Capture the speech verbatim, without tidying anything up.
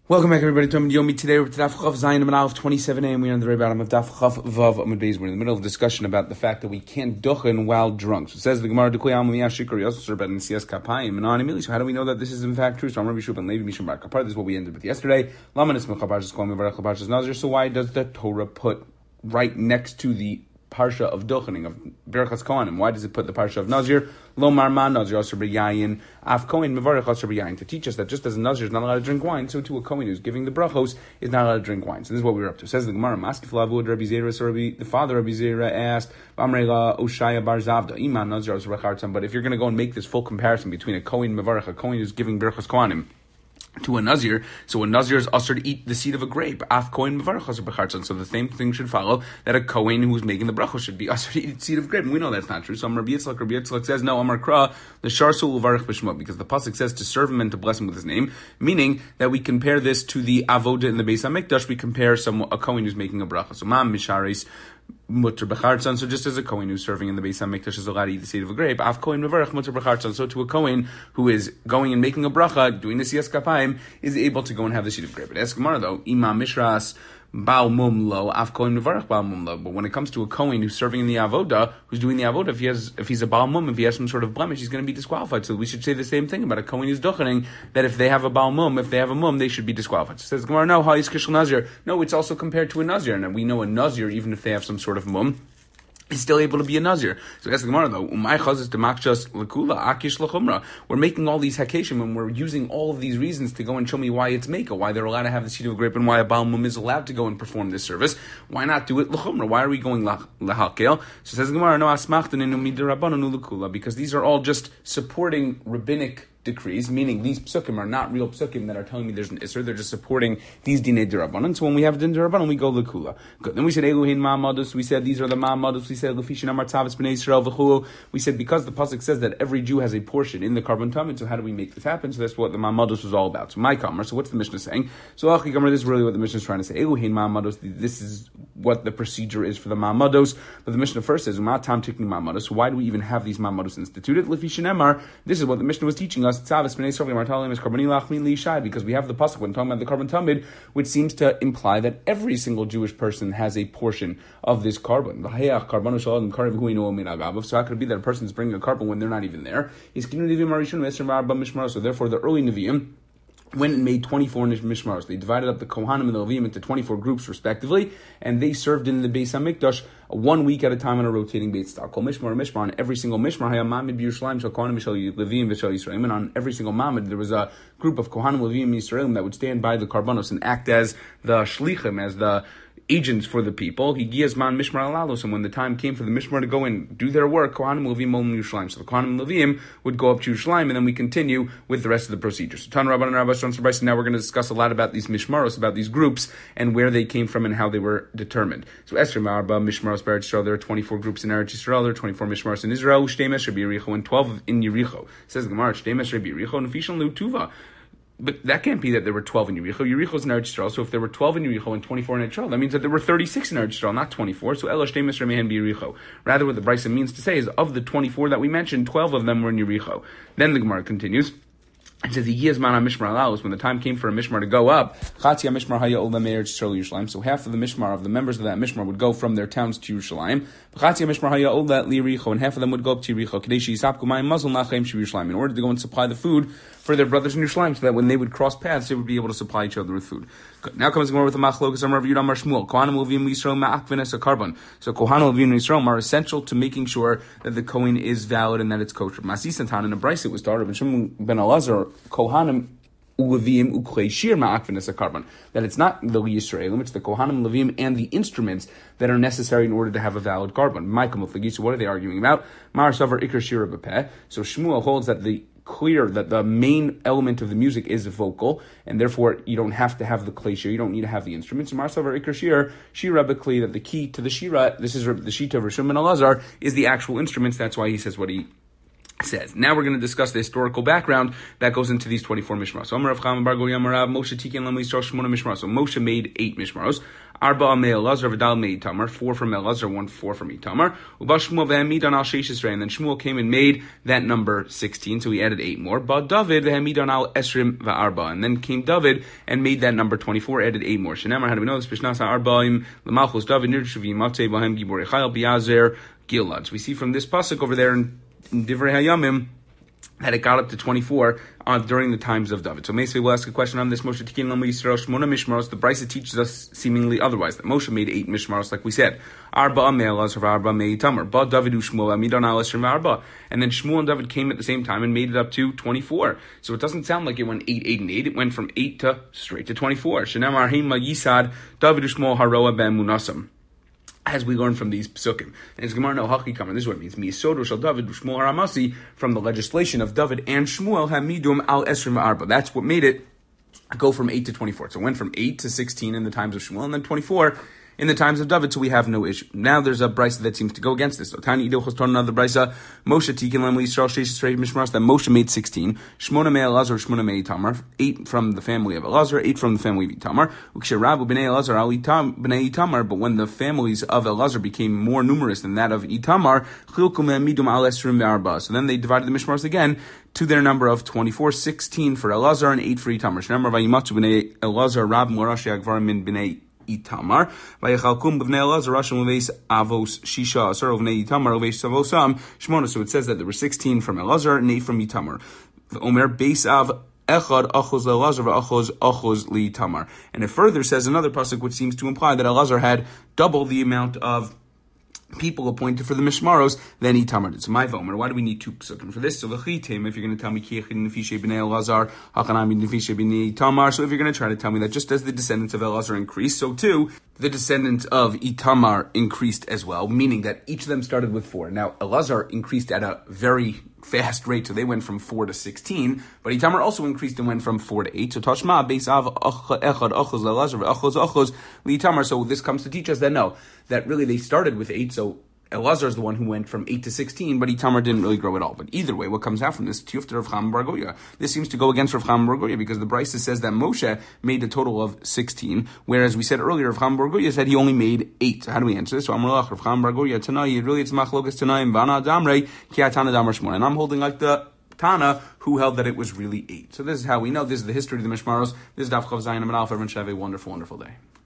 Welcome back, everybody, to Amid Yomi. Today we're at Daf Chav Zayin Amid Aleph twenty-seven a, and we're on the very bottom of Daf Chav Vav Amid Beis. We're in the middle of a discussion about the fact that we can't duchen while drunk. So it says the Gemara, Dekoi Am Liyah Shikar Yosser Ben Nesias Kapayim and on Emili. So how do we know that this is in fact true? So I'm Rabbi Shub and Levi Mishum Bar Kapar. This is what we ended with yesterday. Lamanis Mechabarshas Kol Mevarach Chabarshas Nazir. So why does the Torah put right next to the parsha of duchening of Berachas Kohanim? Why does it put the parsha of Nazir? Lo Marman Nazir Asher B'Yayin Af Kohen Mevarach Asher B'Yayin, to teach us that just as a Nazir is not allowed to drink wine, so too a Kohen who's giving the brachos is not allowed to drink wine. So this is what we were up to. It says the Gemara, Maskif Lavud Rabbi Zera. So Rabbi, the father of Rabbi Zera asked, Bamrela Oshaya Bar Zavda Iman Nazir Asher B'Chartzam. But if you're going to go and make this full comparison between a Kohen Mevarach, a Kohen who's giving Berachas Kohanim, to a Nazir, so a Nazir is usher to eat the seed of a grape. Af Kohen Mevarach Asher B'Chartzan. So the same thing should follow, that a Kohen who's making the bracha should be usher to eat the seed of grape. And we know that's not true. So Rabbi Yitzchak, Rabbi Yitzchak says, no, Amar Kra, the Sharsul Uvarach B'Shmo, because the pasuk says to serve him and to bless him with his name, meaning that we compare this to the Avodah in the Beis HaMikdash. We compare some a Kohen who's making a bracha. So Mam Misharis Mutter B'Chartzan. So just as a Kohen who's serving in the Beis HaMikdash is allowed to eat the seed of a grape, Af Kohen Mevarach Mutter B'Chartzan. So to a Kohen who is going and making a bracha, doing the Siyas Kapayim, is able to go and have the seed of grape. But ask Gemara though, Imam Mishras Baal Mum Lo, Af Kohen Mevarach Baal Mum Lo. But when it comes to a Kohen who's serving in the Avodah, who's doing the Avodah, if he has, if he's a Baal Mum, if he has some sort of blemish, he's going to be disqualified. So we should say the same thing about a Kohen who's duchening, that if they have a Baal Mum, if they have a Mum, they should be disqualified. So says Gemara, no, Ha'is Kishel Nazir. No, it's also compared to a Nazir. And we know a Nazir, even if they have some sort of Mum, he's still able to be a Nazir. So that's the Gemara though. Umay chazis demakshas lekula akish lechumra. We're making all these hakeshim and we're using all of these reasons to go and show me why it's meka, why they're allowed to have the seed of a grape, and why a Baal Mum is allowed to go and perform this service. Why not do it lechumra? Why are we going lehakel? So says the Gemara, no asmachtan inu midrabanu lekula, because these are all just supporting rabbinic decrees, meaning these psukim are not real psukim that are telling me there's an isser. They're just supporting these dinei derabanan. So when we have din derabanan, we go lekula. Good. Then we said eluhin ma'amados. We said these are the ma'amados. We said lefishin amar tzavis b'nei Yisrael v'chulu. We said because the pasuk says that every Jew has a portion in the carbon tamid. So how do we make this happen? So that's what the ma'amados was all about. So my kamar. So what's the Mishnah saying? So achi kamar. This is really what the Mishnah is trying to say. Eluhin ma'amados. This is what the procedure is for the ma'amados. But the Mishnah first says umatam tikni ma'amados. So why do we even have these ma'amados instituted? Lefishin amar. This is what the Mishnah was teaching us. Because we have the pasuk when talking about the carbon tamid, which seems to imply that every single Jewish person has a portion of this carbon. So how could it be that a person is bringing a carbon when they're not even there? So therefore, the early Nevi'im went and made twenty-four mishmaros. They divided up the Kohanim and the Levim into twenty-four groups respectively, and they served in the Beis HaMikdash one week at a time on a rotating Beit Star. Kol Mishmar Mishmar, on every single Mishmar, Hayamamid B'Yerushalayim Shel Kohanim Shel Levim V'Shel Yisraelim, and on every single Mamid there was a group of Kohanim, Levim, and Yisraelim that would stand by the Karbanos and act as the Shlichim, as the agents for the people. He gives man mishmar alalos, and when the time came for the mishmar to go and do their work, Kohanim Levim Olim Yerushalayim. So the Kohanim Levim would go up to Yerushalayim, and then we continue with the rest of the procedures. So Tan Rabban and Rabbi Shon Sarbaisi. Now we're going to discuss a lot about these mishmaros, about these groups, and where they came from and how they were determined. So Esther Marba mishmaros Eretz Yisrael. There are twenty-four groups in Eretz Yisrael. There are twenty-four mishmaros in Israel. Shtemesh Rabbi Yericho, and twelve in Yericho. Says the Gemara, Shtemesh Rabbi Yericho, and Fishan Lutuva. But that can't be that there were twelve in Yericho. Yericho is in Eretz Yisrael, so if there were twelve in Yericho and twenty-four in Eretz Yisrael, that means that there were thirty-six in Eretz Yisrael, not twenty-four. So Ela Shtei Mesrei Mehen B'Yericho. Rather, what the Brisa means to say is, of the twenty-four that we mentioned, twelve of them were in Yericho. Then the Gemara continues. It says, "Yiyazman HaMishmar Alalos." When the time came for a mishmar to go up, Chatzi HaMishmar Haya Ola Me'eretz Yisrael Yerushalayim. So half of the mishmar of the members of that mishmar would go from their towns to Yerushalayim. Chatzi HaMishmar Haya Ola Li'Yericho, and half of them would go up to Yericho. Kadeshi Yisapku Mayim Mazal Nachem Shi Yerushalayim, in order to go and supply the food for their brothers in Yerushalayim, so that when they would cross paths, they would be able to supply each other with food. Good. Now comes more with the Machlokas Amar Yudam Mar Shmuel. Kohanim Levim Yisrael Ma'akvenes HaKarban. So Kohanim Levim Yisrael are essential to making sure that the Kohen is valid and that it's kosher. Masi Santan in a Brisa it was started when Shimon ben Elazar Kohanim Levim Ukleishir Ma'akvenes HaKarban. That it's not the Yisraelim, it's the Kohanim Levim and the instruments that are necessary in order to have a valid carbon. Michael Muflagi. So what are they arguing about? Mar Savar Ikar Shira B'Peh. So Shmuel holds that the clear that the main element of the music is vocal, and therefore you don't have to have the klei shir, you don't need to have the instruments. Marsavar ikar shir, shira b'kli, that the key to the shira, this is the shita of Rishon ben Elazar, is the actual instruments. That's why he says what he says. Now we're going to discuss the historical background that goes into these twenty-four mishmaros. So Amar Rav Chama bar Goya Amar Rav Moshe Tiken Lam Yisrael Shmona mishmaros. So Moshe made eight mishmaros. Arba me Elazar v'dal me Itamar, four from Elazar, one four from Itamar. Uba Shmuel v'hamidan al sheish esrei, and then Shmuel came and made that number sixteen, so he added eight more. But David v'hamidan al esrim v'arba, and then came David and made that number twenty-four, added eight more. Shenemar, how do we know this? Bishnasa arba'im l'malchus David nirshuvi matei b'hem gibor echayel biyazer gilad. So we see from this pasuk over there in, in Divrei Hayamim that it got up to twenty-four uh, during the times of David. So Meisvei will ask a question on this. Moshe Tikin Lamu Yisrael Shmona Mishmaros. The Brisa teaches us seemingly otherwise, that Moshe made eight Mishmaros, like we said. Arba me Elazar Arba me Itamar. Ba David Shmuel Amidon Al Esrim Arba. And then Shmuel and David came at the same time and made it up to twenty-four. So it doesn't sound like it went eight, eight, and eight. It went from eight to straight to twenty-four. Shenamar Hima Yisad David Shmuel Haroa Ben Munasam. As we learn from these psukim. And it's Gemara no haki kamar. This is what it means. Miyasodo shel David Shmuel Haramasi, from the legislation of David and Shmuel Hamidum al Esrim Arba. That's what made it go from eight to twenty-four. So it went from eight to sixteen in the times of Shmuel, and then twenty-four in the times of David, so we have no issue. Now there's a brisa that seems to go against this. So Tani Ido Choston, another brisa, Moshe Tikin Lemli Yisrael Sheish Esrei Mishmaros, that Moshe made sixteen, Shmona me Elazar, Shmona me Itamar, eight from the family of Elazar, eight from the family of Itamar, Uksherabu b'nei Elazar al b'nei Itamar, but when the families of Elazar became more numerous than that of Itamar, Chilkum Midum al Esrim ve'arba. So then they divided the Mishmaros again to their number of twenty-four, sixteen for Elazar and eight for Itamar. Shnemar vayimatzu b'nei Elazar rab morashi agvar min b'nei Itamar. Vayichalkum b'nei Elazar rasham uveis avos shisha asar b'nei Itamar uveis avosam shmona. So it says that there were sixteen from Elazar and eight from Itamar. Omer beis av echad achos le'Elazar v'achos achos li'Itamar. And it further says another pasuk which seems to imply that Elazar had double the amount of people appointed for the Mishmaros than Itamar did. So my vomer, why do we need two psukim for this? So l'chitim, if you're going to tell me ki echid nefishe b'nei Elazar, hachanami nefishe b'nei Itamar. So if you're going to try to tell me that just as the descendants of Elazar increased, so too the descendants of Itamar increased as well, meaning that each of them started with four. Now Elazar increased at a very fast rate, so they went from four to sixteen, but Itamar also increased and went from four to eight. So Tashma beis av echad achos le'Elazar v'achos achos li'Itamar. So this comes to teach us that no, that really they started with eight. So Elazar is the one who went from eight to sixteen, but Itamar didn't really grow at all. But either way, what comes out from this, Tiyufta Rav Chama bar Goya. This seems to go against Rav Chama bar Goya because the Brisa says that Moshe made a total of sixteen, whereas we said earlier Rav Chama bar Goya said he only made eight. So how do we answer this? So Amar Rav Chama bar Goya Tanai, really it's Machlokas Tanaim Vana Damrei Ki Atana Damar Shmona, and I'm holding like the Tana who held that it was really eight. So this is how we know. This is the history of the Mishmaros. This is Daf Chav Zayin Amar Alpha. Everyone should have a wonderful, wonderful day.